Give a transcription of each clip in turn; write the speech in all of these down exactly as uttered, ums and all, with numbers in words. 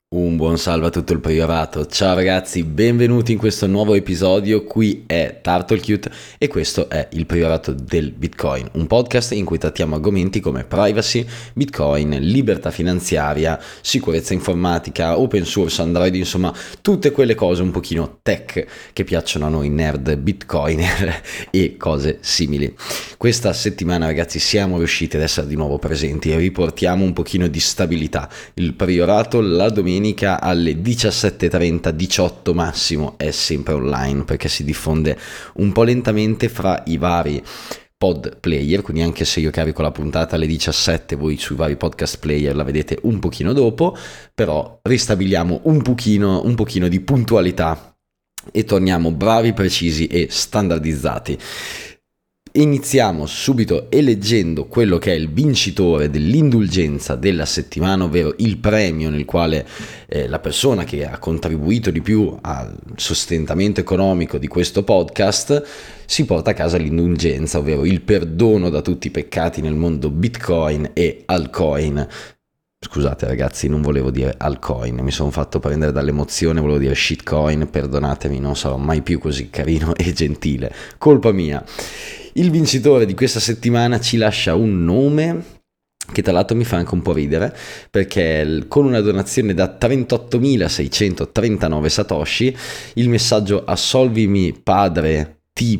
Un buon salve a tutto il priorato. Ciao ragazzi, benvenuti in questo nuovo episodio. Qui è Turtlecute e questo è il priorato del Bitcoin, un podcast in cui trattiamo argomenti come privacy, Bitcoin, libertà finanziaria, sicurezza informatica, open source, Android, insomma tutte quelle cose un pochino tech che piacciono a noi nerd bitcoiner e cose simili. Questa settimana ragazzi siamo riusciti ad essere di nuovo presenti e riportiamo un pochino di stabilità. Il priorato la domenica alle diciassette e trenta, diciotto massimo è sempre online perché si diffonde un po' lentamente fra i vari pod player, quindi anche se io carico la puntata alle diciassette, voi sui vari podcast player la vedete un pochino dopo, però ristabiliamo un pochino, un pochino di puntualità e torniamo bravi, precisi e standardizzati. Iniziamo subito eleggendo quello che è il vincitore dell'indulgenza della settimana, ovvero il premio nel quale eh, la persona che ha contribuito di più al sostentamento economico di questo podcast si porta a casa l'indulgenza, ovvero il perdono da tutti i peccati nel mondo Bitcoin e altcoin. Scusate ragazzi, non volevo dire altcoin, mi sono fatto prendere dall'emozione, volevo dire shitcoin, perdonatemi, non sarò mai più così carino e gentile, colpa mia. Il vincitore di questa settimana ci lascia un nome che tra l'altro mi fa anche un po' ridere, perché con una donazione da trentottomilaseicentotrentanove satoshi, il messaggio assolvimi padre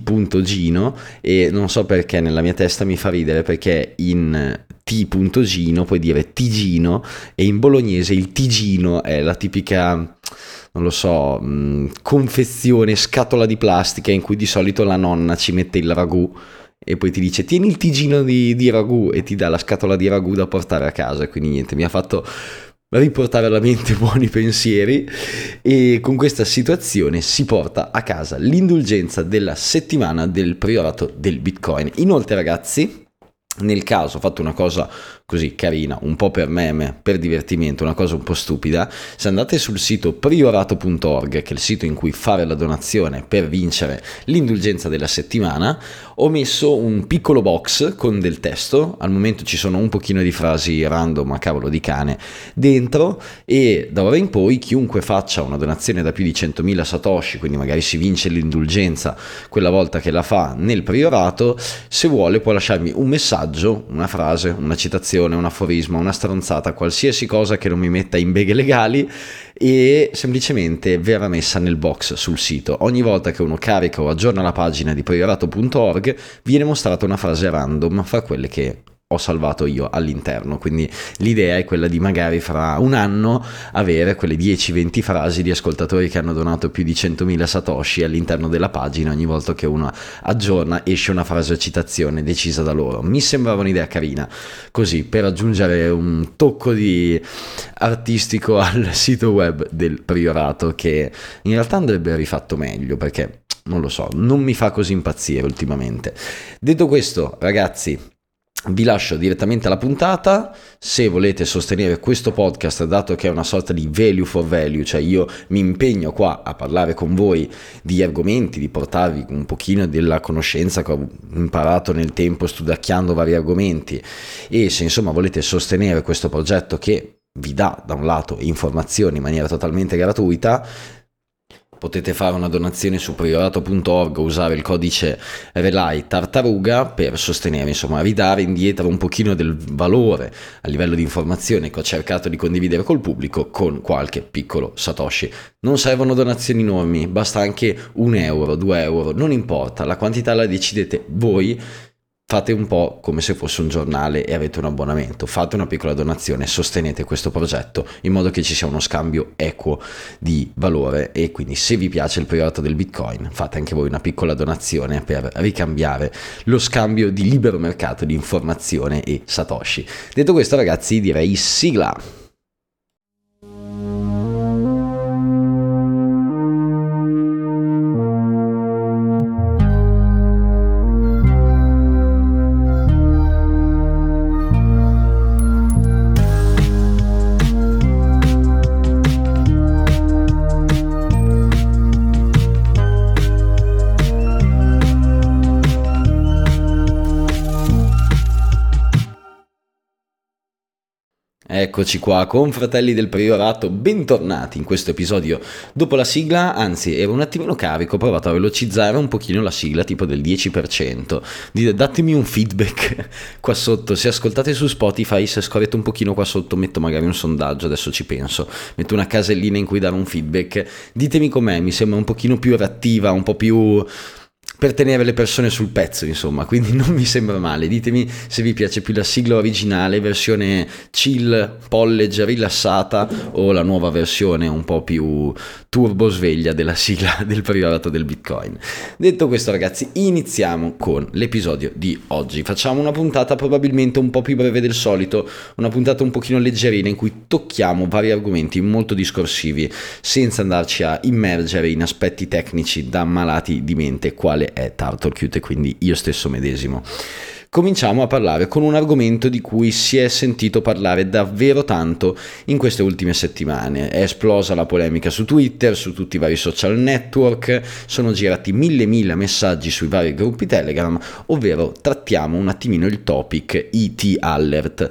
T.Gino, e non so perché nella mia testa mi fa ridere perché in T.Gino puoi dire Tigino e in bolognese il Tigino è la tipica, non lo so, mh, confezione, scatola di plastica in cui di solito la nonna ci mette il ragù e poi ti dice tieni il tigino di, di ragù e ti dà la scatola di ragù da portare a casa, e quindi niente, mi ha fatto riportare alla mente buoni pensieri e con questa situazione si porta a casa l'indulgenza della settimana del priorato del Bitcoin. Inoltre ragazzi, nel caso ho fatto una cosa così carina, un po' per meme, per divertimento, una cosa un po' stupida, se andate sul sito priorato punto org, che è il sito in cui fare la donazione per vincere l'indulgenza della settimana, ho messo un piccolo box con del testo, al momento ci sono un pochino di frasi random a cavolo di cane dentro, e da ora in poi chiunque faccia una donazione da più di centomila satoshi, quindi magari si vince l'indulgenza quella volta che la fa nel priorato, se vuole può lasciarmi un messaggio, una frase, una citazione, un aforisma, una stronzata, qualsiasi cosa che non mi metta in beghe legali, e semplicemente verrà messa nel box sul sito. Ogni volta che uno carica o aggiorna la pagina di priorato punto org viene mostrata una frase random fra quelle che ho salvato io all'interno, quindi l'idea è quella di magari fra un anno avere quelle dieci venti frasi di ascoltatori che hanno donato più di centomila satoshi all'interno della pagina. Ogni volta che uno aggiorna esce una frase o citazione decisa da loro. Mi sembrava un'idea carina, così per aggiungere un tocco di artistico al sito web del priorato, che in realtà andrebbe rifatto meglio perché non lo so, non mi fa così impazzire ultimamente. Detto questo ragazzi, vi lascio direttamente alla puntata. Se volete sostenere questo podcast, dato che è una sorta di value for value, cioè io mi impegno qua a parlare con voi di argomenti, di portarvi un pochino della conoscenza che ho imparato nel tempo studacchiando vari argomenti, e se insomma volete sostenere questo progetto che vi dà da un lato informazioni in maniera totalmente gratuita, potete fare una donazione su priorato punto org o usare il codice Relay Tartaruga per sostenere, insomma ridare indietro un pochino del valore a livello di informazione che ho cercato di condividere col pubblico con qualche piccolo satoshi. Non servono donazioni enormi, basta anche un euro, due euro, non importa, la quantità la decidete voi. Fate un po' come se fosse un giornale e avete un abbonamento, fate una piccola donazione, sostenete questo progetto in modo che ci sia uno scambio equo di valore, e quindi se vi piace il priorato del Bitcoin fate anche voi una piccola donazione per ricambiare lo scambio di libero mercato di informazione e satoshi. Detto questo ragazzi, direi sigla! Eccoci qua, confratelli del Priorato, bentornati in questo episodio dopo la sigla. Anzi, ero un attimino carico, ho provato a velocizzare un pochino la sigla, tipo del dieci per cento. Dite, datemi un feedback qua sotto, se ascoltate su Spotify, se scorrete un pochino qua sotto, metto magari un sondaggio, adesso ci penso, metto una casellina in cui dare un feedback, ditemi com'è, mi sembra un pochino più reattiva, un po' più... per tenere le persone sul pezzo, insomma, quindi non mi sembra male. Ditemi se vi piace più la sigla originale, versione chill, pollege, rilassata, o la nuova versione un po' più turbo sveglia della sigla del Priorato del Bitcoin. Detto questo, ragazzi, iniziamo con l'episodio di oggi. Facciamo una puntata probabilmente un po' più breve del solito, una puntata un pochino leggerina in cui tocchiamo vari argomenti molto discorsivi, senza andarci a immergere in aspetti tecnici da malati di mente, quale è TurtleCute, e quindi io stesso medesimo. Cominciamo a parlare con un argomento di cui si è sentito parlare davvero tanto in queste ultime settimane. È esplosa la polemica su Twitter, su tutti i vari social network, sono girati mille mille messaggi sui vari gruppi Telegram, ovvero trattiamo un attimino il topic I T Alert.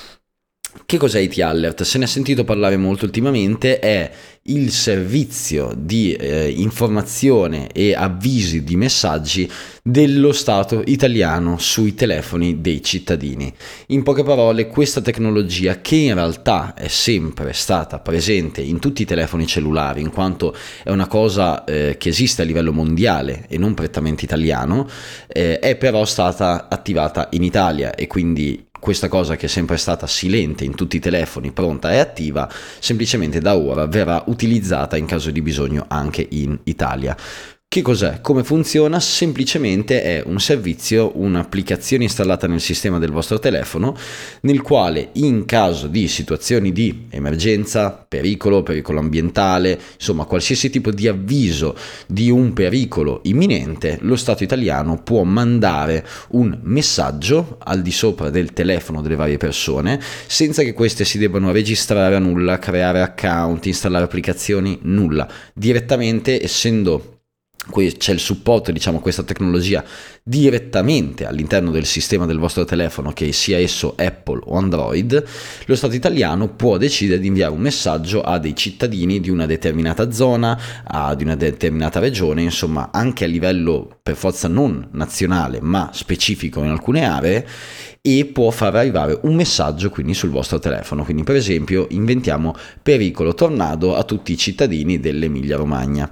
Che cos'è I T Alert? Se ne è sentito parlare molto ultimamente, è il servizio di eh, informazione e avvisi di messaggi dello Stato italiano sui telefoni dei cittadini. In poche parole, questa tecnologia, che in realtà è sempre stata presente in tutti i telefoni cellulari, in quanto è una cosa eh, che esiste a livello mondiale e non prettamente italiano, eh, è però stata attivata in Italia, e quindi questa cosa, che è sempre stata silente in tutti i telefoni, pronta e attiva, semplicemente da ora verrà utilizzata in caso di bisogno anche in Italia. Che cos'è? Come funziona? Semplicemente è un servizio, un'applicazione installata nel sistema del vostro telefono, nel quale in caso di situazioni di emergenza, pericolo, pericolo ambientale, insomma qualsiasi tipo di avviso di un pericolo imminente, lo Stato italiano può mandare un messaggio al di sopra del telefono delle varie persone, senza che queste si debbano registrare a nulla, creare account, installare applicazioni, nulla. Direttamente, essendo c'è il supporto, diciamo, questa tecnologia direttamente all'interno del sistema del vostro telefono, che sia esso Apple o Android, lo Stato italiano può decidere di inviare un messaggio a dei cittadini di una determinata zona, a, di una determinata regione, insomma anche a livello per forza non nazionale ma specifico in alcune aree, e può far arrivare un messaggio quindi sul vostro telefono. Quindi, per esempio, inventiamo pericolo tornado a tutti i cittadini dell'Emilia Romagna.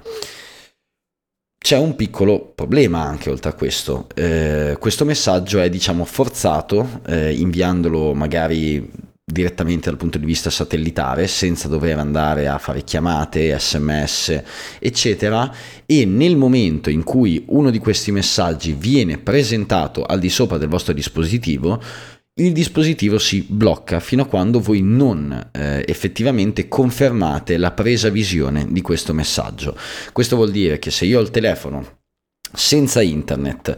C'è un piccolo problema anche oltre a questo, eh, questo messaggio è, diciamo, forzato, eh, inviandolo magari direttamente dal punto di vista satellitare, senza dover andare a fare chiamate, sms, eccetera, e nel momento in cui uno di questi messaggi viene presentato al di sopra del vostro dispositivo, il dispositivo si blocca fino a quando voi non eh, effettivamente confermate la presa visione di questo messaggio. Questo vuol dire che se io ho il telefono senza internet,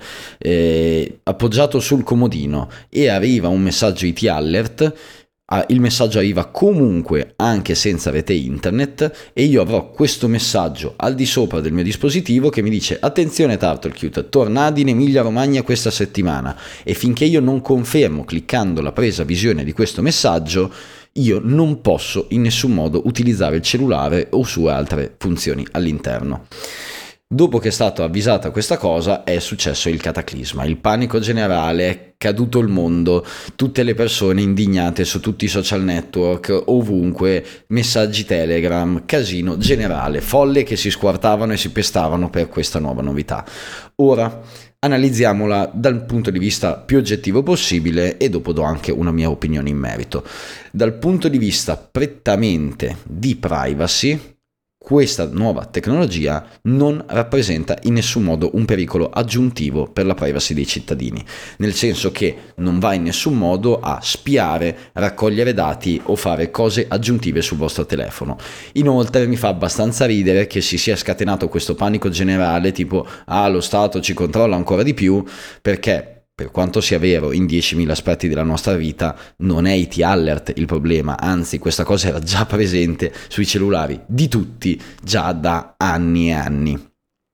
eh, appoggiato sul comodino, e arriva un messaggio I T Alert, il messaggio arriva comunque anche senza rete internet, e io avrò questo messaggio al di sopra del mio dispositivo che mi dice: attenzione TurtleCute, tornadi in Emilia Romagna questa settimana, e finché io non confermo cliccando la presa visione di questo messaggio, io non posso in nessun modo utilizzare il cellulare o sue altre funzioni all'interno. Dopo che è stata avvisata questa cosa, è successo il cataclisma, il panico generale, è caduto il mondo, tutte le persone indignate su tutti i social network, ovunque, messaggi Telegram, casino generale, folle che si squartavano e si pestavano per questa nuova novità. Ora analizziamola dal punto di vista più oggettivo possibile, e dopo do anche una mia opinione in merito. Dal punto di vista prettamente di privacy, questa nuova tecnologia non rappresenta in nessun modo un pericolo aggiuntivo per la privacy dei cittadini, nel senso che non va in nessun modo a spiare, raccogliere dati o fare cose aggiuntive sul vostro telefono. Inoltre mi fa abbastanza ridere che si sia scatenato questo panico generale tipo ah, lo Stato ci controlla ancora di più, perché per quanto sia vero in diecimila aspetti della nostra vita, non è I T Alert il problema, anzi questa cosa era già presente sui cellulari di tutti già da anni e anni.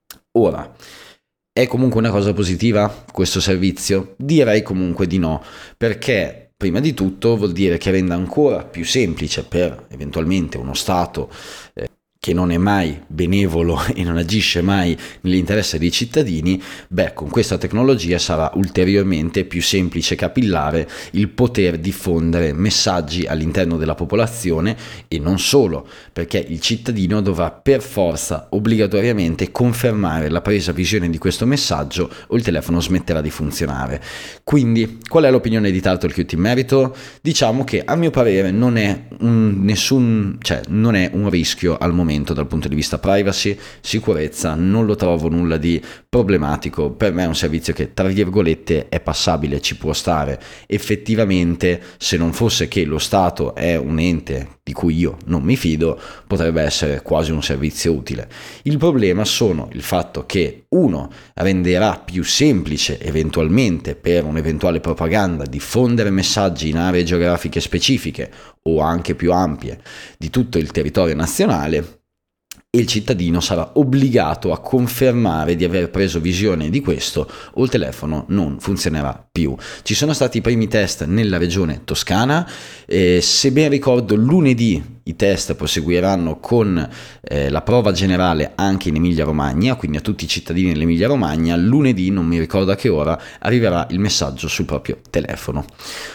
Ora, è comunque una cosa positiva questo servizio? Direi comunque di no, perché Prima di tutto vuol dire che renda ancora più semplice per eventualmente uno Stato eh, che non è mai benevolo e non agisce mai nell'interesse dei cittadini, beh, con questa tecnologia sarà ulteriormente più semplice e capillare il poter diffondere messaggi all'interno della popolazione, e non solo, perché il cittadino dovrà per forza, obbligatoriamente, confermare la presa visione di questo messaggio o il telefono smetterà di funzionare. Quindi, qual è l'opinione di Turtlecute in merito? Diciamo che a mio parere non è un, nessun, cioè, non è un rischio al momento dal punto di vista privacy, sicurezza, non lo trovo nulla di problematico. Per me è un servizio che tra virgolette è passabile, ci può stare. Effettivamente, se non fosse che lo Stato è un ente di cui io non mi fido, potrebbe essere quasi un servizio utile. Il problema sono il fatto che uno renderà più semplice eventualmente per un'eventuale propaganda diffondere messaggi in aree geografiche specifiche o anche più ampie di tutto il territorio nazionale, e il cittadino sarà obbligato a confermare di aver preso visione di questo o il telefono non funzionerà più. Ci sono stati i primi test nella regione Toscana, e se ben ricordo lunedì i test proseguiranno con eh, la prova generale anche in Emilia Romagna, quindi a tutti i cittadini dell'Emilia Romagna lunedì, non mi ricordo a che ora, arriverà il messaggio sul proprio telefono.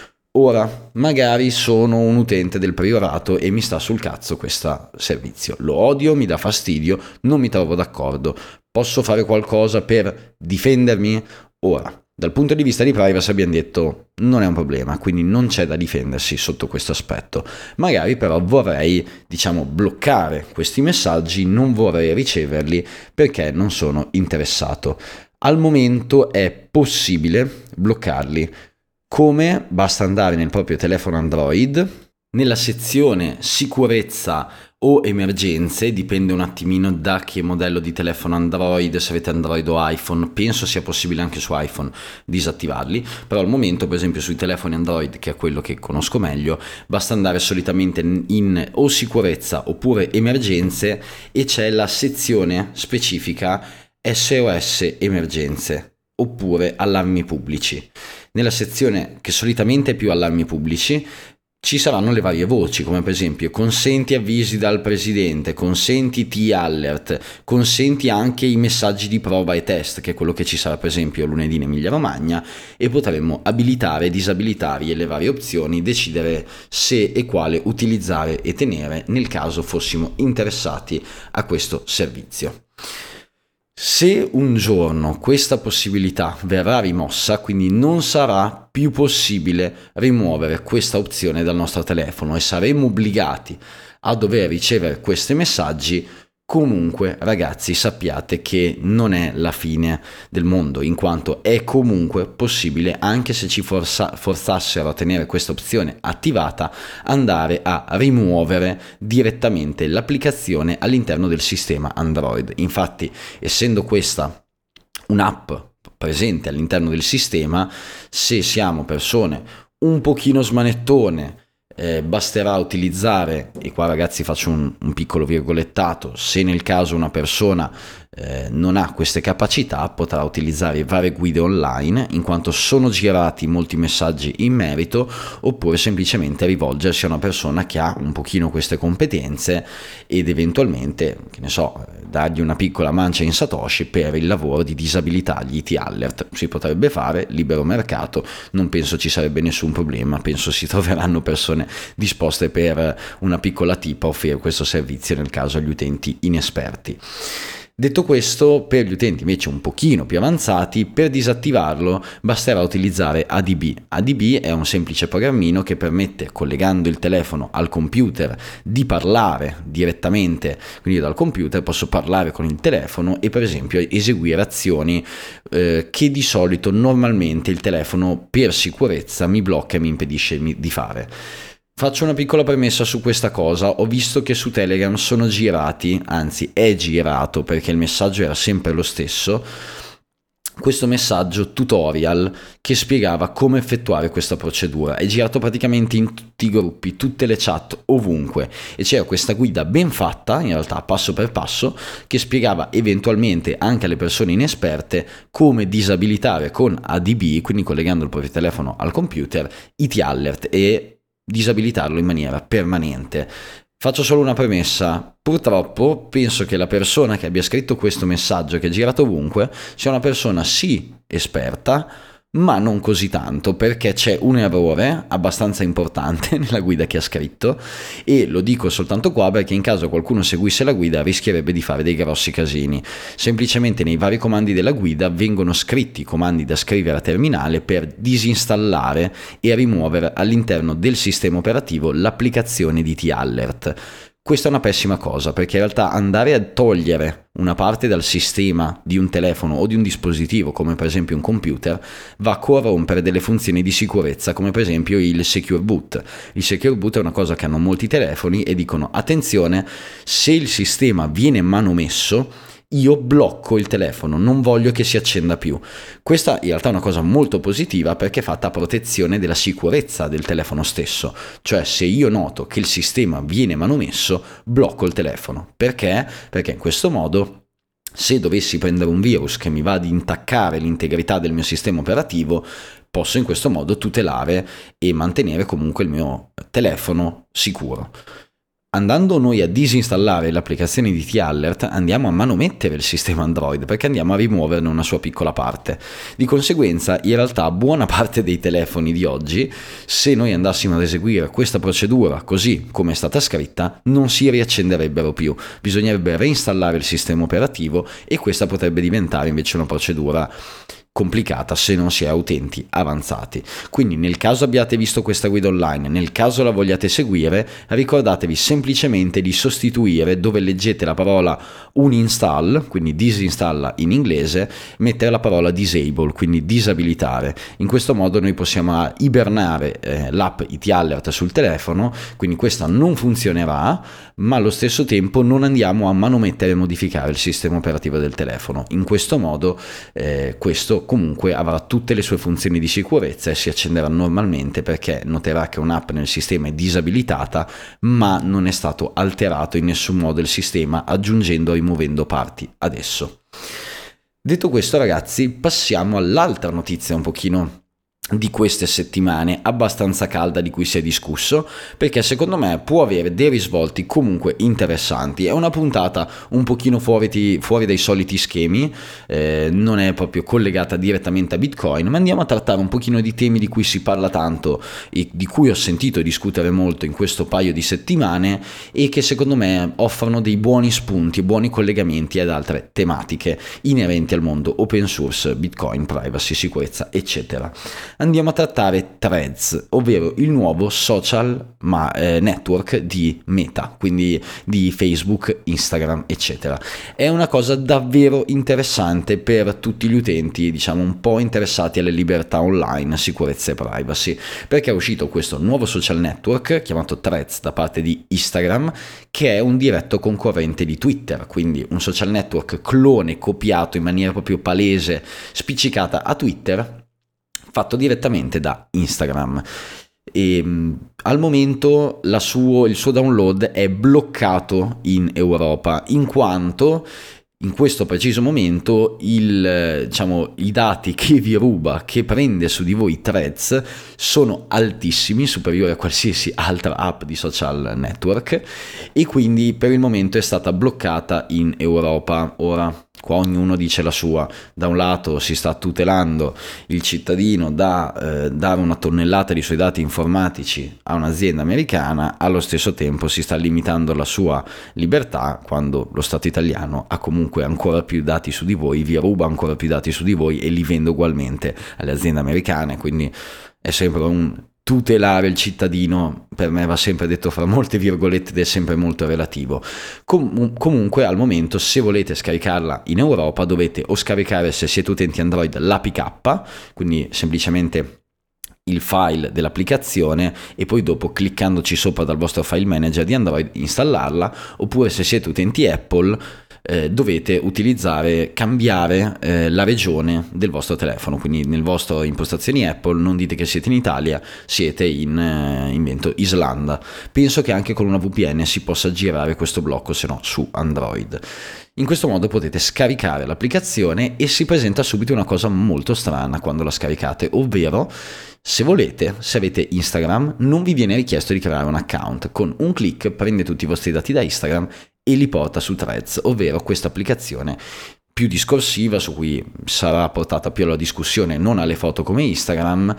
Ora, magari sono un utente del Priorato e mi sta sul cazzo questo servizio. Lo odio, mi dà fastidio, non mi trovo d'accordo. Posso fare qualcosa per difendermi? Ora, dal punto di vista di privacy abbiamo detto non è un problema, quindi non c'è da difendersi sotto questo aspetto. Magari però vorrei, diciamo, bloccare questi messaggi, non vorrei riceverli perché non sono interessato. Al momento è possibile bloccarli. Come? Basta andare nel proprio telefono Android, nella sezione sicurezza o emergenze, dipende un attimino da che modello di telefono Android, se avete Android o iPhone, penso sia possibile anche su iPhone disattivarli, però al momento per esempio sui telefoni Android, che è quello che conosco meglio, basta andare solitamente in o sicurezza oppure emergenze e c'è la sezione specifica S O S emergenze oppure allarmi pubblici. Nella sezione che solitamente è più allarmi pubblici ci saranno le varie voci, come per esempio consenti avvisi dal presidente, consenti T-alert, consenti anche i messaggi di prova e test, che è quello che ci sarà per esempio lunedì in Emilia Romagna, e potremmo abilitare, disabilitare le varie opzioni, decidere se e quale utilizzare e tenere nel caso fossimo interessati a questo servizio. Se un giorno questa possibilità verrà rimossa, quindi non sarà più possibile rimuovere questa opzione dal nostro telefono e saremo obbligati a dover ricevere questi messaggi, comunque ragazzi sappiate che non è la fine del mondo, in quanto è comunque possibile, anche se ci forza, forzassero a tenere questa opzione attivata, andare a rimuovere direttamente l'applicazione all'interno del sistema Android. Infatti, essendo questa un'app presente all'interno del sistema, se siamo persone un pochino smanettone, Eh, basterà utilizzare, e qua ragazzi faccio un, un piccolo virgolettato, se nel caso una persona eh, non ha queste capacità, potrà utilizzare varie guide online, in quanto sono girati molti messaggi in merito, oppure semplicemente rivolgersi a una persona che ha un pochino queste competenze ed eventualmente, che ne so, dargli una piccola mancia in Satoshi per il lavoro di disabilitargli T-alert. Si potrebbe fare, libero mercato, non penso ci sarebbe nessun problema, penso si troveranno persone disposte per una piccola tip a offrire questo servizio nel caso agli utenti inesperti. Detto questo, per gli utenti invece un pochino più avanzati, per disattivarlo basterà utilizzare A D B. A D B è un semplice programmino che permette, collegando il telefono al computer, di parlare direttamente, quindi dal computer posso parlare con il telefono e per esempio eseguire azioni eh, che di solito normalmente il telefono per sicurezza mi blocca e mi impedisce di fare. Faccio una piccola premessa su questa cosa. Ho visto che su Telegram sono girati, anzi è girato perché il messaggio era sempre lo stesso, questo messaggio tutorial che spiegava come effettuare questa procedura. È girato praticamente in tutti i gruppi, tutte le chat, ovunque, e c'era questa guida ben fatta, in realtà passo per passo, che spiegava eventualmente anche alle persone inesperte come disabilitare con A D B, quindi collegando il proprio telefono al computer, I T Alert e disabilitarlo in maniera permanente. Faccio solo una premessa: purtroppo penso che la persona che abbia scritto questo messaggio che è girato ovunque sia una persona sì esperta, ma non così tanto, perché c'è un errore abbastanza importante nella guida che ha scritto, e lo dico soltanto qua perché in caso qualcuno seguisse la guida rischierebbe di fare dei grossi casini. Semplicemente nei vari comandi della guida vengono scritti comandi da scrivere a terminale per disinstallare e rimuovere all'interno del sistema operativo l'applicazione di T Alert. Questa è una pessima cosa, perché in realtà andare a togliere una parte dal sistema di un telefono o di un dispositivo, come per esempio un computer, va a corrompere delle funzioni di sicurezza, come per esempio il Secure Boot. Il Secure Boot è una cosa che hanno molti telefoni e dicono: attenzione, se il sistema viene manomesso, io blocco il telefono, non voglio che si accenda più. Questa in realtà è una cosa molto positiva, perché è fatta a protezione della sicurezza del telefono stesso. Cioè, se io noto che il sistema viene manomesso, blocco il telefono. Perché? Perché in questo modo, se dovessi prendere un virus che mi va ad intaccare l'integrità del mio sistema operativo, posso in questo modo tutelare e mantenere comunque il mio telefono sicuro. Andando noi a disinstallare l'applicazione di T Alert, andiamo a manomettere il sistema Android, perché andiamo a rimuoverne una sua piccola parte. Di conseguenza, in realtà, buona parte dei telefoni di oggi, se noi andassimo ad eseguire questa procedura così come è stata scritta, non si riaccenderebbero più. Bisognerebbe reinstallare il sistema operativo, e questa potrebbe diventare invece una procedura complicata se non si è a utenti avanzati. Quindi, nel caso abbiate visto questa guida online, nel caso la vogliate seguire, ricordatevi semplicemente di sostituire, dove leggete la parola uninstall, quindi disinstalla in inglese, mettere la parola disable, quindi disabilitare. In questo modo noi possiamo ibernare eh, l'app I T Alert sul telefono, quindi questa non funzionerà, ma allo stesso tempo non andiamo a manomettere e modificare il sistema operativo del telefono. In questo modo eh, questo comunque avrà tutte le sue funzioni di sicurezza e si accenderà normalmente, perché noterà che un'app nel sistema è disabilitata, ma non è stato alterato in nessun modo il sistema aggiungendo o rimuovendo parti adesso. Detto questo, ragazzi, passiamo all'altra notizia un pochino di queste settimane, abbastanza calda, di cui si è discusso, perché secondo me può avere dei risvolti comunque interessanti. È una puntata un pochino fuori, ti, fuori dai soliti schemi, eh, non è proprio collegata direttamente a Bitcoin, ma andiamo a trattare un pochino di temi di cui si parla tanto e di cui ho sentito discutere molto in questo paio di settimane, e che secondo me offrono dei buoni spunti, buoni collegamenti ad altre tematiche inerenti al mondo open source, Bitcoin, privacy, sicurezza, eccetera. Andiamo a trattare Threads, ovvero il nuovo social ma, eh, network di Meta, quindi di Facebook, Instagram, eccetera. È una cosa davvero interessante per tutti gli utenti, diciamo un po' interessati alle libertà online, sicurezza e privacy, perché è uscito questo nuovo social network chiamato Threads da parte di Instagram, che è un diretto concorrente di Twitter, quindi un social network clone, copiato in maniera proprio palese, spiccicata a Twitter, fatto direttamente da Instagram. E al momento la suo, il suo download è bloccato in Europa, in quanto in questo preciso momento il, diciamo, i dati che vi ruba, che prende su di voi Threads, sono altissimi, superiori a qualsiasi altra app di social network, e quindi per il momento è stata bloccata in Europa. Ora, qua ognuno dice la sua. Da un lato si sta tutelando il cittadino da eh, dare una tonnellata di suoi dati informatici a un'azienda americana, allo stesso tempo si sta limitando la sua libertà quando lo Stato italiano ha comunque ancora più dati su di voi, vi ruba ancora più dati su di voi e li vende ugualmente alle aziende americane. Quindi è sempre un tutelare il cittadino, per me va sempre detto fra molte virgolette ed è sempre molto relativo. Com- comunque al momento, se volete scaricarla in Europa, dovete o scaricare, se siete utenti Android, l'A P K, quindi semplicemente il file dell'applicazione, e poi dopo, cliccandoci sopra dal vostro file manager di Android, installarla, oppure se siete utenti Apple, eh, dovete utilizzare, cambiare eh, la regione del vostro telefono, quindi nel vostro impostazioni Apple non dite che siete in Italia, siete in eh, invento Islanda. Penso che anche con una V P N si possa girare questo blocco, se no su Android. In questo modo potete scaricare l'applicazione e si presenta subito una cosa molto strana quando la scaricate, ovvero se volete, se avete Instagram, non vi viene richiesto di creare un account. Con un click prende tutti i vostri dati da Instagram e li porta su Threads, ovvero questa applicazione più discorsiva su cui sarà portata più alla discussione, non alle foto come Instagram,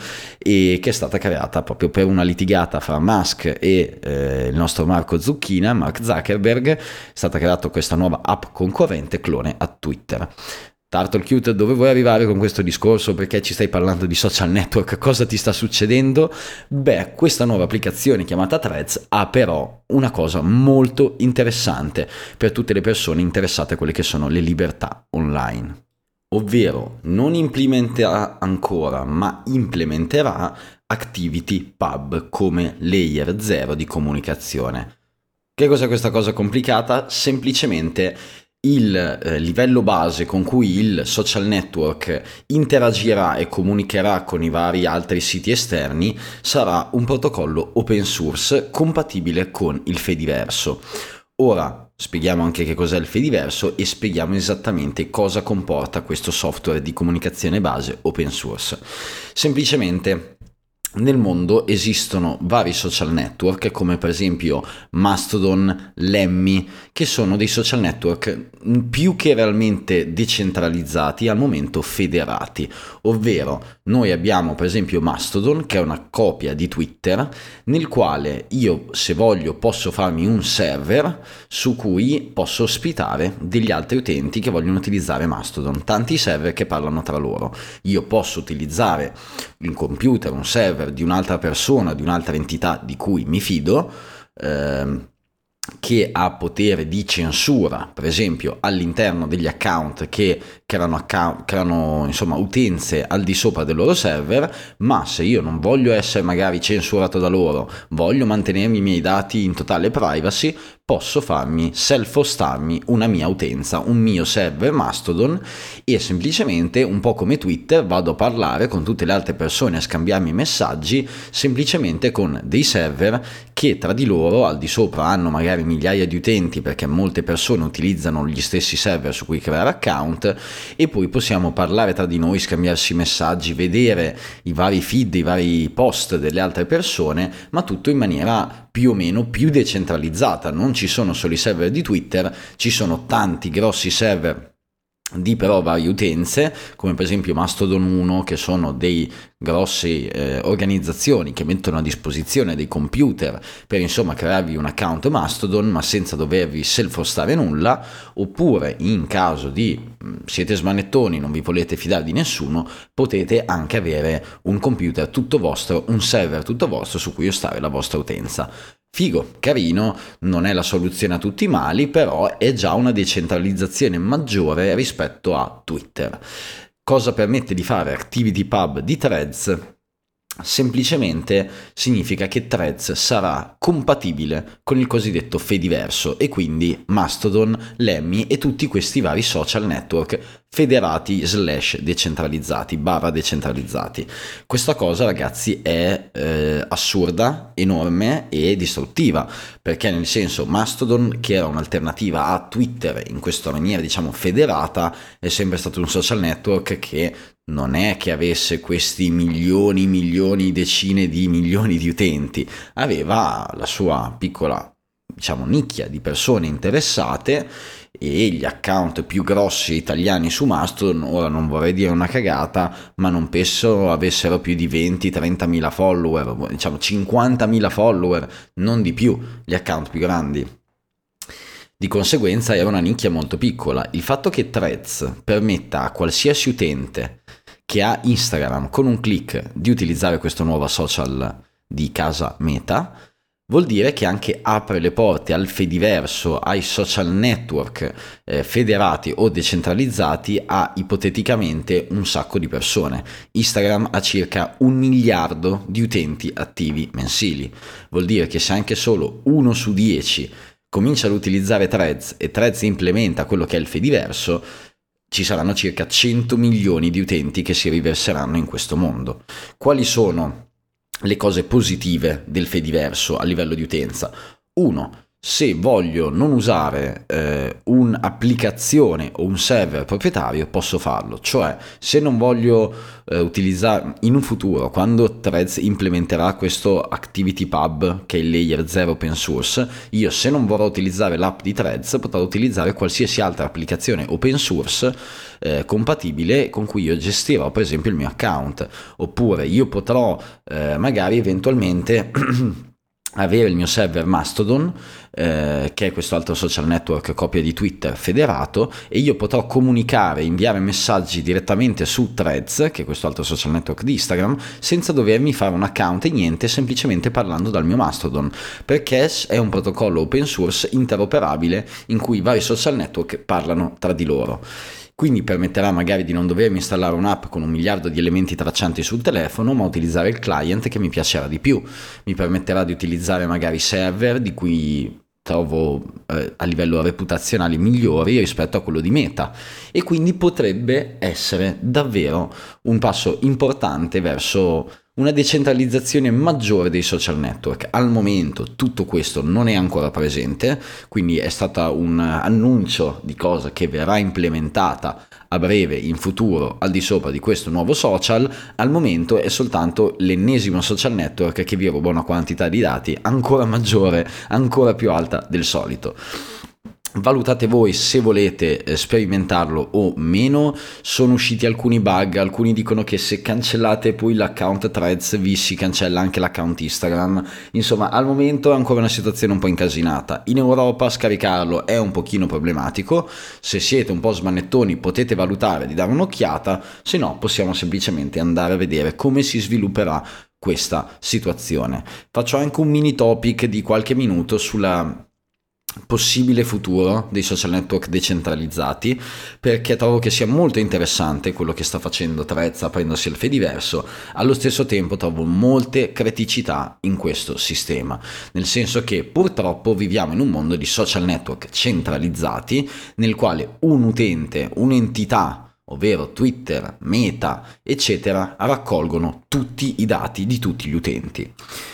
e che è stata creata proprio per una litigata fra Musk e eh, il nostro Marco Zucchina, Mark Zuckerberg. È stata creata questa nuova app concorrente clone a Twitter. Turtlecute, dove vuoi arrivare con questo discorso? Perché ci stai parlando di social network? Cosa ti sta succedendo? Beh, questa nuova applicazione chiamata Threads ha però una cosa molto interessante per tutte le persone interessate a quelle che sono le libertà online. Ovvero, non implementerà ancora, ma implementerà Activity Pub come layer zero di comunicazione. Che cos'è questa cosa complicata? Semplicemente il eh, livello base con cui il social network interagirà e comunicherà con i vari altri siti esterni sarà un protocollo open source compatibile con il Fediverso. Ora spieghiamo anche che cos'è il Fediverso e spieghiamo esattamente cosa comporta questo software di comunicazione base open source. Semplicemente nel mondo esistono vari social network come per esempio Mastodon, Lemmy, che sono dei social network più che realmente decentralizzati, al momento federati, ovvero noi abbiamo per esempio Mastodon, che è una copia di Twitter, nel quale io, se voglio, posso farmi un server su cui posso ospitare degli altri utenti che vogliono utilizzare Mastodon, tanti server che parlano tra loro. Io posso utilizzare un computer, un server di un'altra persona, di un'altra entità di cui mi fido, ehm, che ha potere di censura, per esempio all'interno degli account che creano, account, creano insomma utenze al di sopra del loro server, ma se io non voglio essere magari censurato da loro, voglio mantenermi i miei dati in totale privacy, posso farmi self-hostarmi una mia utenza, un mio server Mastodon, e semplicemente, un po' come Twitter, vado a parlare con tutte le altre persone, a scambiarmi messaggi semplicemente con dei server che tra di loro al di sopra hanno magari migliaia di utenti, perché molte persone utilizzano gli stessi server su cui creare account, e poi possiamo parlare tra di noi, scambiarsi messaggi, vedere i vari feed, i vari post delle altre persone, ma tutto in maniera più o meno più decentralizzata. Non ci sono solo i server di Twitter, ci sono tanti grossi server di però varie utenze, come per esempio Mastodon uno, che sono dei grossi eh, organizzazioni che mettono a disposizione dei computer per insomma crearvi un account Mastodon ma senza dovervi self-hostare nulla, oppure in caso di mh, siete smanettoni, non vi volete fidare di nessuno, potete anche avere un computer tutto vostro, un server tutto vostro su cui ostare la vostra utenza. Figo, carino, non è la soluzione a tutti i mali, però è già una decentralizzazione maggiore rispetto a Twitter. Cosa permette di fare ActivityPub di Threads? Semplicemente significa che Threads sarà compatibile con il cosiddetto Fediverso e quindi Mastodon, Lemmy e tutti questi vari social network federati slash decentralizzati, barra decentralizzati. Questa cosa, ragazzi, è eh, assurda, enorme e distruttiva, perché nel senso Mastodon, che era un'alternativa a Twitter in questa maniera diciamo federata, è sempre stato un social network che non è che avesse questi milioni, milioni, decine di milioni di utenti, aveva la sua piccola, diciamo, nicchia di persone interessate, e gli account più grossi italiani su Mastodon, ora non vorrei dire una cagata, ma non penso avessero più di venti trentamila follower, diciamo cinquantamila follower, non di più, gli account più grandi. Di conseguenza era una nicchia molto piccola. Il fatto che Threads permetta a qualsiasi utente che ha Instagram con un click di utilizzare questo nuovo social di casa Meta, vuol dire che anche apre le porte al Fediverso, ai social network eh, federati o decentralizzati, a ipoteticamente un sacco di persone. Instagram ha circa un miliardo di utenti attivi mensili, vuol dire che se anche solo uno su dieci comincia ad utilizzare Threads e Threads implementa quello che è il Fediverso, ci saranno circa cento milioni di utenti che si riverseranno in questo mondo. Quali sono le cose positive del Fediverso a livello di utenza? Uno, se voglio non usare eh, un'applicazione o un server proprietario, posso farlo. Cioè, se non voglio eh, utilizzare in un futuro, quando Threads implementerà questo ActivityPub, che è il layer zero open source, io se non vorrò utilizzare l'app di Threads, potrò utilizzare qualsiasi altra applicazione open source eh, compatibile con cui io gestirò per esempio il mio account. Oppure io potrò eh, magari eventualmente avere il mio server Mastodon, eh, che è questo altro social network copia di Twitter federato, e io potrò comunicare, inviare messaggi direttamente su Threads, che è questo altro social network di Instagram, senza dovermi fare un account e niente, semplicemente parlando dal mio Mastodon, perché è un protocollo open source interoperabile in cui i vari social network parlano tra di loro. Quindi permetterà magari di non dovermi installare un'app con un miliardo di elementi traccianti sul telefono, ma utilizzare il client che mi piacerà di più. Mi permetterà di utilizzare magari server di cui trovo eh, a livello reputazionale migliori rispetto a quello di Meta, e quindi potrebbe essere davvero un passo importante verso una decentralizzazione maggiore dei social network. Al momento tutto questo non è ancora presente, quindi è stato un annuncio di cosa che verrà implementata a breve in futuro al di sopra di questo nuovo social. Al momento è soltanto l'ennesimo social network che vi ruba una quantità di dati ancora maggiore, ancora più alta del solito. Valutate voi se volete sperimentarlo o meno. Sono usciti alcuni bug, alcuni dicono che se cancellate poi l'account Threads vi si cancella anche l'account Instagram. Insomma, al momento è ancora una situazione un po' incasinata. In Europa scaricarlo è un pochino problematico. Se siete un po' smanettoni potete valutare di dare un'occhiata, se no possiamo semplicemente andare a vedere come si svilupperà questa situazione. Faccio anche un mini topic di qualche minuto sulla possibile futuro dei social network decentralizzati, perché trovo che sia molto interessante quello che sta facendo Threads aprendosi il Fediverso. Allo stesso tempo trovo molte criticità in questo sistema, nel senso che purtroppo viviamo in un mondo di social network centralizzati nel quale un utente, un'entità, ovvero Twitter, Meta, eccetera, raccolgono tutti i dati di tutti gli utenti,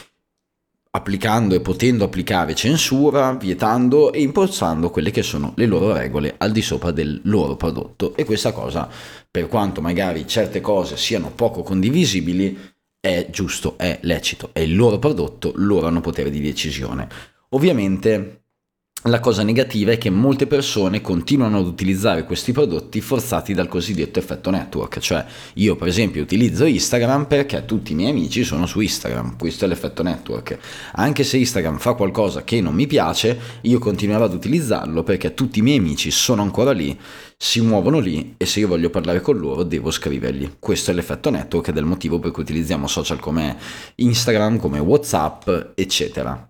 applicando e potendo applicare censura, vietando e impostando quelle che sono le loro regole al di sopra del loro prodotto. E questa cosa, per quanto magari certe cose siano poco condivisibili, è giusto, è lecito, è il loro prodotto, loro hanno potere di decisione. Ovviamente la cosa negativa è che molte persone continuano ad utilizzare questi prodotti forzati dal cosiddetto effetto network. Cioè, io per esempio utilizzo Instagram perché tutti i miei amici sono su Instagram, questo è l'effetto network. Anche se Instagram fa qualcosa che non mi piace, io continuerò ad utilizzarlo perché tutti i miei amici sono ancora lì, si muovono lì, e se io voglio parlare con loro devo scrivergli. Questo è l'effetto network ed è il motivo per cui utilizziamo social come Instagram, come WhatsApp, eccetera.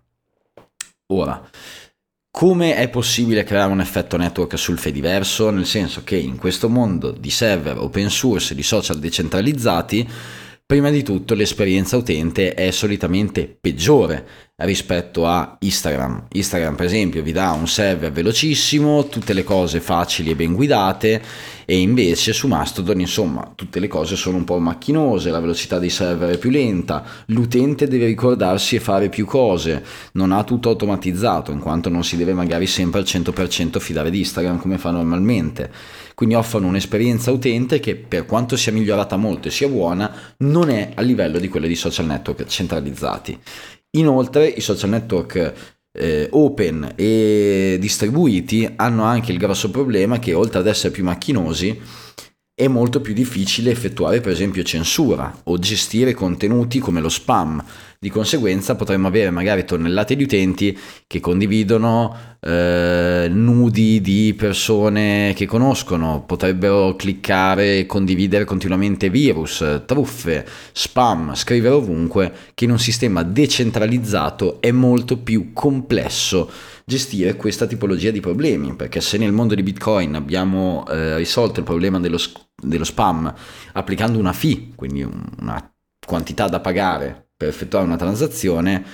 Ora, come è possibile creare un effetto network sul Fediverso? Nel senso che in questo mondo di server open source, di social decentralizzati, prima di tutto l'esperienza utente è solitamente peggiore rispetto a Instagram. Instagram per esempio vi dà un server velocissimo, tutte le cose facili e ben guidate, e invece su Mastodon insomma tutte le cose sono un po' macchinose, la velocità dei server è più lenta, l'utente deve ricordarsi e fare più cose, non ha tutto automatizzato in quanto non si deve magari sempre al cento per cento fidare di Instagram come fa normalmente. Quindi offrono un'esperienza utente che, per quanto sia migliorata molto e sia buona, non è a livello di quelle di social network centralizzati. Inoltre i social network eh, open e distribuiti hanno anche il grosso problema che, oltre ad essere più macchinosi, è molto più difficile effettuare per esempio censura o gestire contenuti come lo spam. Di conseguenza potremmo avere magari tonnellate di utenti che condividono eh, nudi di persone che conoscono, potrebbero cliccare e condividere continuamente virus, truffe, spam, scrivere ovunque, che in un sistema decentralizzato è molto più complesso gestire questa tipologia di problemi, perché se nel mondo di Bitcoin abbiamo eh, risolto il problema dello, dello spam applicando una fee, quindi una quantità da pagare per effettuare una transazione,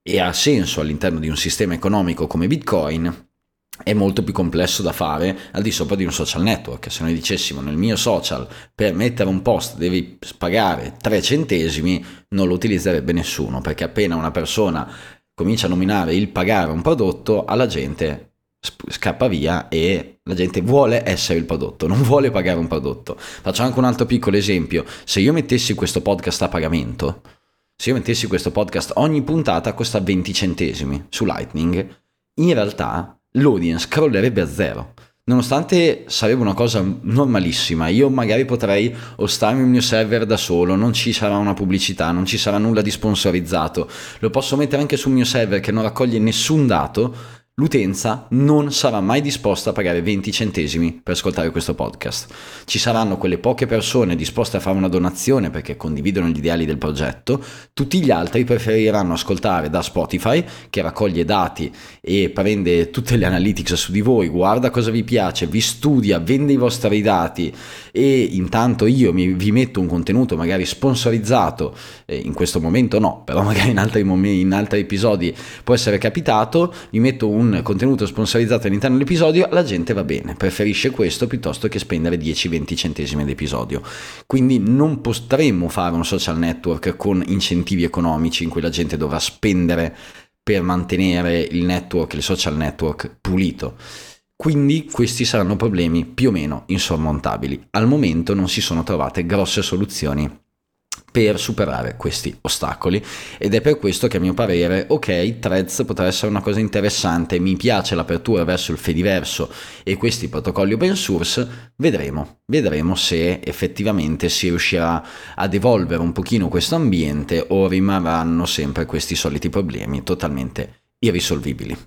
e ha senso all'interno di un sistema economico come Bitcoin, è molto più complesso da fare al di sopra di un social network. Se noi dicessimo nel mio social per mettere un post devi pagare tre centesimi, non lo utilizzerebbe nessuno, perché appena una persona comincia a nominare il pagare un prodotto, alla gente scappa via e la gente vuole essere il prodotto, non vuole pagare un prodotto. Faccio anche un altro piccolo esempio: se io mettessi questo podcast a pagamento, se io mettessi questo podcast ogni puntata costa venti centesimi su Lightning, in realtà l'audience crollerebbe a zero, nonostante sarebbe una cosa normalissima. Io magari potrei ostarmi il mio server da solo, non ci sarà una pubblicità, non ci sarà nulla di sponsorizzato, lo posso mettere anche sul mio server che non raccoglie nessun dato. L'utenza non sarà mai disposta a pagare venti centesimi per ascoltare questo podcast. Ci saranno quelle poche persone disposte a fare una donazione perché condividono gli ideali del progetto, tutti gli altri preferiranno ascoltare da Spotify, che raccoglie dati e prende tutte le analytics su di voi, guarda cosa vi piace, vi studia, vende i vostri dati, e intanto io mi, vi metto un contenuto magari sponsorizzato, eh, in questo momento no, però magari in altri momenti, in altri episodi può essere capitato, vi metto un un contenuto sponsorizzato all'interno dell'episodio, la gente va bene, preferisce questo piuttosto che spendere dieci venti centesimi ad episodio. Quindi non potremmo fare un social network con incentivi economici in cui la gente dovrà spendere per mantenere il network, il social network pulito. Quindi questi saranno problemi più o meno insormontabili. Al momento non si sono trovate grosse soluzioni per superare questi ostacoli, ed è per questo che a mio parere ok, Threads potrà essere una cosa interessante, mi piace l'apertura verso il Fediverso e questi protocolli open source. Vedremo, vedremo se effettivamente si riuscirà ad evolvere un pochino questo ambiente o rimarranno sempre questi soliti problemi totalmente irrisolvibili.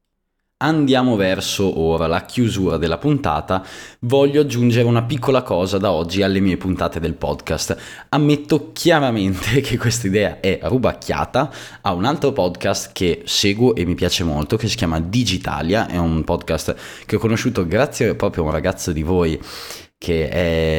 Andiamo verso ora la chiusura della puntata. Voglio aggiungere una piccola cosa da oggi alle mie puntate del podcast. Ammetto chiaramente che questa idea è rubacchiata a un altro podcast che seguo e mi piace molto, che si chiama Digitalia. È un podcast che ho conosciuto grazie proprio a un ragazzo di voi che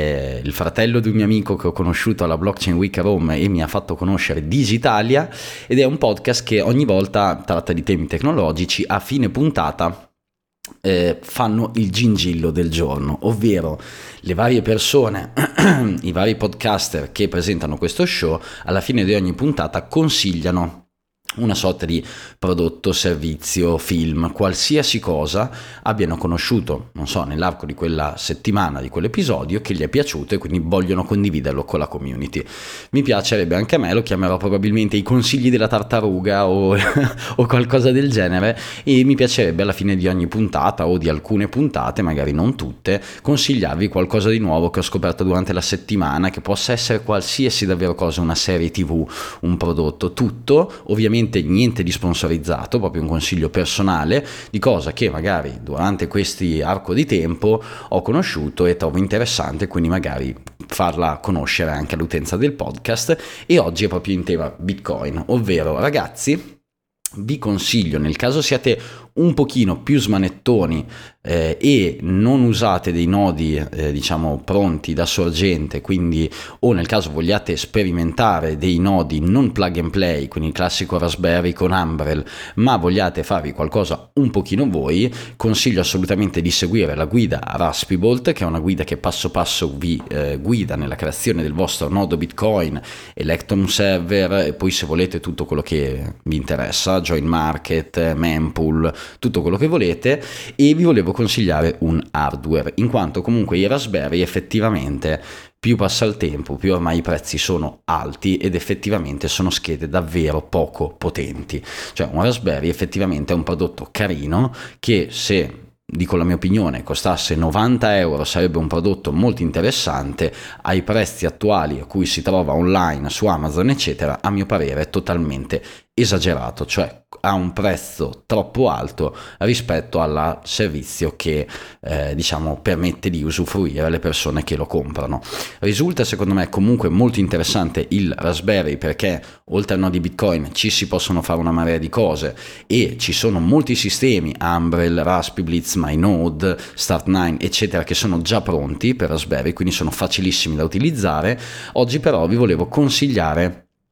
è il fratello di un mio amico che ho conosciuto alla Blockchain Week a Roma e mi ha fatto conoscere Digitalia, ed è un podcast che ogni volta tratta di temi tecnologici. A fine puntata eh, fanno il gingillo del giorno, ovvero le varie persone, i vari podcaster che presentano questo show, alla fine di ogni puntata consigliano una sorta di prodotto, servizio, film, qualsiasi cosa abbiano conosciuto, non so, nell'arco di quella settimana, di quell'episodio, che gli è piaciuto e quindi vogliono condividerlo con la community. Mi piacerebbe anche a me, lo chiamerò probabilmente i consigli della tartaruga o, o qualcosa del genere, e mi piacerebbe alla fine di ogni puntata o di alcune puntate, magari non tutte, consigliarvi qualcosa di nuovo che ho scoperto durante la settimana, che possa essere qualsiasi davvero cosa, una serie tv, un prodotto, tutto, ovviamente niente di sponsorizzato, proprio un consiglio personale di cosa che magari durante questi arco di tempo ho conosciuto e trovo interessante, quindi magari farla conoscere anche all'utenza del podcast. E oggi è proprio in tema Bitcoin, ovvero ragazzi, vi consiglio, nel caso siate un pochino più smanettoni eh, e non usate dei nodi eh, diciamo pronti da sorgente, quindi o nel caso vogliate sperimentare dei nodi non plug and play, quindi il classico Raspberry con Umbrel, ma vogliate farvi qualcosa un pochino voi, consiglio assolutamente di seguire la guida Raspibolt, che è una guida che passo passo vi eh, guida nella creazione del vostro nodo Bitcoin, Electrum server e poi se volete tutto quello che vi interessa, join market, mempool, tutto quello che volete. E vi volevo consigliare un hardware, in quanto comunque i Raspberry effettivamente più passa il tempo, più ormai i prezzi sono alti ed effettivamente sono schede davvero poco potenti. Cioè un Raspberry effettivamente è un prodotto carino che, se dico la mia opinione, costasse novanta euro sarebbe un prodotto molto interessante. Ai prezzi attuali a cui si trova online su Amazon eccetera, a mio parere è totalmente esagerato, cioè ha un prezzo troppo alto rispetto al servizio che eh, diciamo permette di usufruire alle persone che lo comprano. Risulta secondo me comunque molto interessante il Raspberry, perché oltre al nodi Bitcoin ci si possono fare una marea di cose e ci sono molti sistemi Umbrel, Raspiblitz, MyNode, Start nine eccetera che sono già pronti per Raspberry, quindi sono facilissimi da utilizzare. Oggi però vi volevo consigliare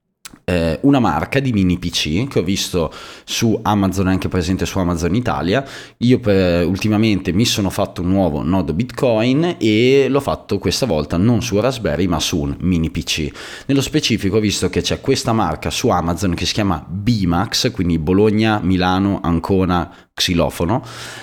eh, una marca di mini P C che ho visto su Amazon, anche presente su Amazon Italia. Io per, ultimamente mi sono fatto un nuovo nodo Bitcoin e l'ho fatto questa volta non su Raspberry ma su un mini P C. Nello specifico ho visto che c'è questa marca su Amazon che si chiama Bimax, quindi Bologna, Milano, Ancona, xilofono,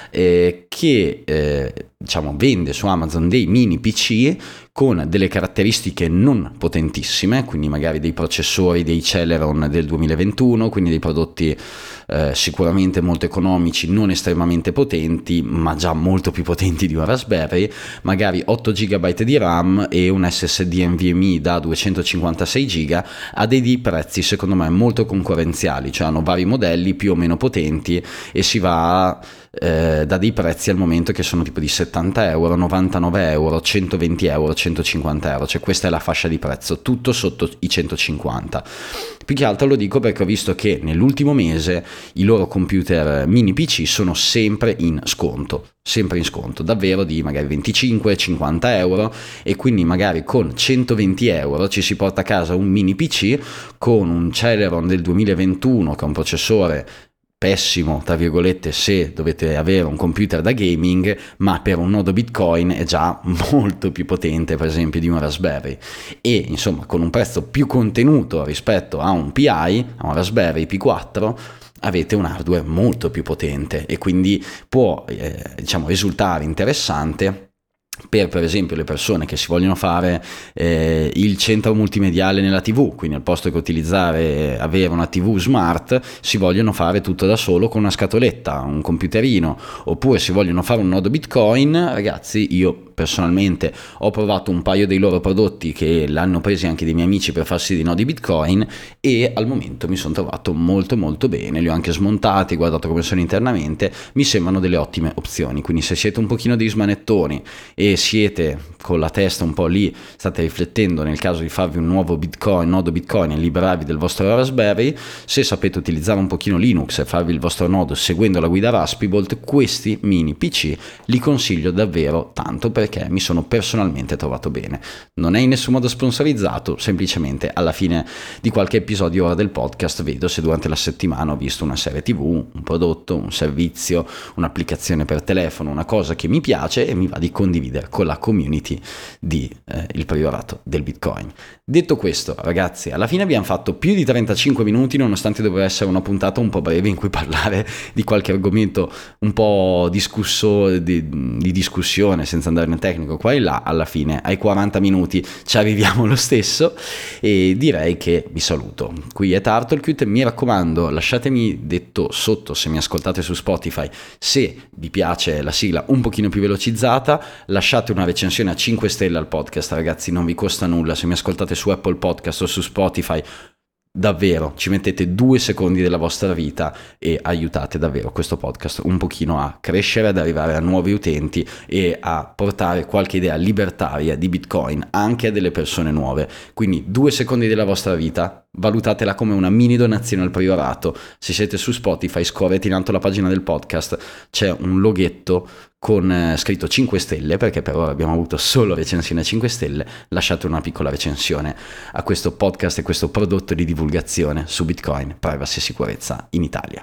eh, che eh, diciamo vende su Amazon dei mini P C con delle caratteristiche non potentissime, quindi magari dei processori dei Celeron del duemilaventuno, quindi dei prodotti eh, sicuramente molto economici, non estremamente potenti, ma già molto più potenti di un Raspberry, magari otto giga di RAM e un S S D NVMe da duecentocinquantasei giga a dei prezzi secondo me molto concorrenziali, cioè hanno vari modelli più o meno potenti e si va eh, da dei prezzi al momento che sono tipo di settanta euro, novantanove euro, centoventi euro, centocinquanta euro, cioè questa è la fascia di prezzo, tutto sotto i centocinquanta. Più che altro lo dico perché ho visto che nell'ultimo mese i loro computer mini P C sono sempre in sconto, sempre in sconto, davvero di magari venticinque cinquanta euro, e quindi magari con centoventi euro ci si porta a casa un mini P C con un Celeron del duemilaventuno che è un processore pessimo, tra virgolette, se dovete avere un computer da gaming, ma per un nodo Bitcoin è già molto più potente, per esempio, di un Raspberry, e insomma con un prezzo più contenuto rispetto a un P I, a un Raspberry Pi quattro, avete un hardware molto più potente e quindi può eh, diciamo risultare interessante per per esempio le persone che si vogliono fare eh, il centro multimediale nella tivù, quindi al posto che utilizzare avere una tivù smart si vogliono fare tutto da solo con una scatoletta, un computerino, oppure si vogliono fare un nodo Bitcoin. Ragazzi, io personalmente ho provato un paio dei loro prodotti che l'hanno presi anche dei miei amici per farsi dei nodi Bitcoin e al momento mi sono trovato molto molto bene, li ho anche smontati, guardato come sono internamente, mi sembrano delle ottime opzioni. Quindi se siete un pochino dei smanettoni e siete con la testa un po' lì, state riflettendo nel caso di farvi un nuovo Bitcoin, nodo Bitcoin e liberarvi del vostro Raspberry, se sapete utilizzare un pochino Linux e farvi il vostro nodo seguendo la guida Raspibolt, questi mini P C li consiglio davvero tanto perché mi sono personalmente trovato bene. Non è in nessun modo sponsorizzato, semplicemente alla fine di qualche episodio ora del podcast vedo se durante la settimana ho visto una serie tivù, un prodotto, un servizio, un'applicazione per telefono, una cosa che mi piace e mi va di condividere con la community di eh, il priorato del Bitcoin. Detto questo, ragazzi, alla fine abbiamo fatto più di trentacinque minuti, nonostante doveva essere una puntata un po' breve in cui parlare di qualche argomento un po' discusso, di, di discussione, senza andare nel tecnico qua e là. Alla fine ai quaranta minuti ci arriviamo lo stesso e direi che vi saluto. Qui è Turtlecute, mi raccomando, lasciatemi detto sotto, se mi ascoltate su Spotify, se vi piace la sigla un pochino più velocizzata, lasciate una recensione a cinque stelle al podcast, ragazzi, non vi costa nulla. Se mi ascoltate su Apple Podcast o su Spotify, davvero ci mettete due secondi della vostra vita e aiutate davvero questo podcast un pochino a crescere, ad arrivare a nuovi utenti e a portare qualche idea libertaria di Bitcoin anche a delle persone nuove. Quindi due secondi della vostra vita, valutatela come una mini donazione al priorato. Se siete su Spotify, scorrete in alto la pagina del podcast, c'è un loghetto con eh, scritto cinque stelle, perché per ora abbiamo avuto solo recensione a cinque stelle. Lasciate una piccola recensione a questo podcast e questo prodotto di divulgazione su Bitcoin, privacy e sicurezza in Italia.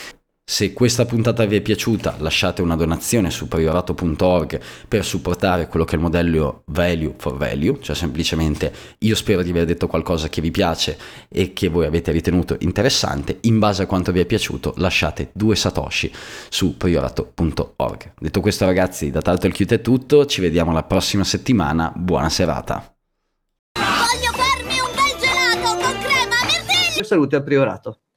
Se questa puntata vi è piaciuta, lasciate una donazione su priorato punto org per supportare quello che è il modello value for value, cioè semplicemente io spero di aver detto qualcosa che vi piace e che voi avete ritenuto interessante. In base a quanto vi è piaciuto lasciate due satoshi su priorato punto org. Detto questo, ragazzi, da Turtlecute è tutto, ci vediamo la prossima settimana, buona serata. Voglio farmi un bel gelato con crema, mirtilli! Salute al priorato.